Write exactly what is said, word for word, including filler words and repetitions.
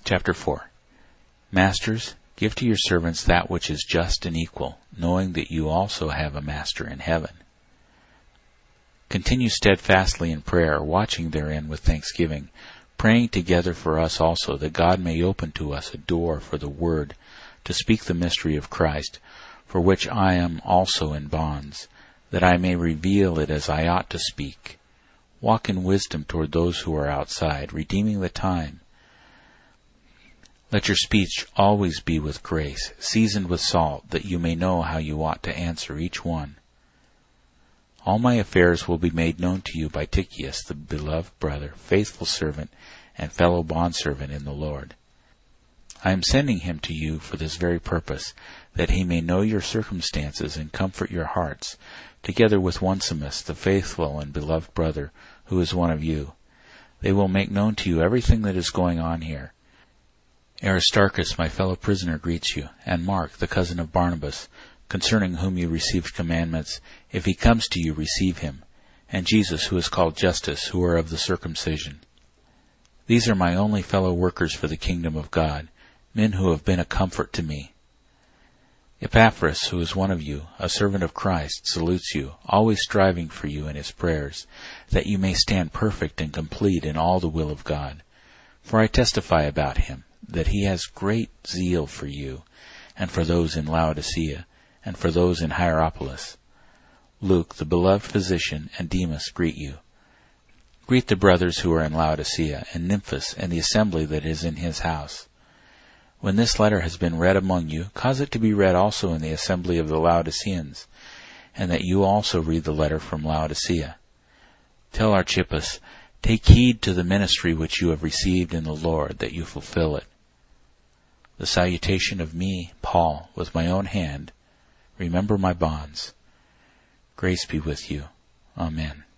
Chapter four. Masters, give to your servants that which is just and equal, knowing that you also have a master in heaven. Continue steadfastly in prayer, watching therein with thanksgiving, praying together for us also, that God may open to us a door for the word, to speak the mystery of Christ, for which I am also in bonds, that I may reveal it as I ought to speak. Walk in wisdom toward those who are outside, redeeming the time. Let your speech always be with grace, seasoned with salt, that you may know how you ought to answer each one. All my affairs will be made known to you by Tychicus, the beloved brother, faithful servant, and fellow bondservant in the Lord. I am sending him to you for this very purpose, that he may know your circumstances and comfort your hearts, together with Onesimus, the faithful and beloved brother, who is one of you. They will make known to you everything that is going on here. Aristarchus, my fellow prisoner, greets you, and Mark, the cousin of Barnabas, concerning whom you received commandments. If he comes to you, receive him, and Jesus, who is called Justus, who are of the circumcision. These are my only fellow workers for the kingdom of God, men who have been a comfort to me. Epaphras, who is one of you, a servant of Christ, salutes you, always striving for you in his prayers, that you may stand perfect and complete in all the will of God. For I testify about him, that he has great zeal for you, and for those in Laodicea, and for those in Hierapolis. Luke, the beloved physician, and Demas greet you. Greet the brothers who are in Laodicea, and Nymphas, and the assembly that is in his house. When this letter has been read among you, cause it to be read also in the assembly of the Laodiceans, and that you also read the letter from Laodicea. Tell Archippus, take heed to the ministry which you have received in the Lord, that you fulfill it. The salutation of me, Paul, with my own hand. Remember my bonds. Grace be with you. Amen.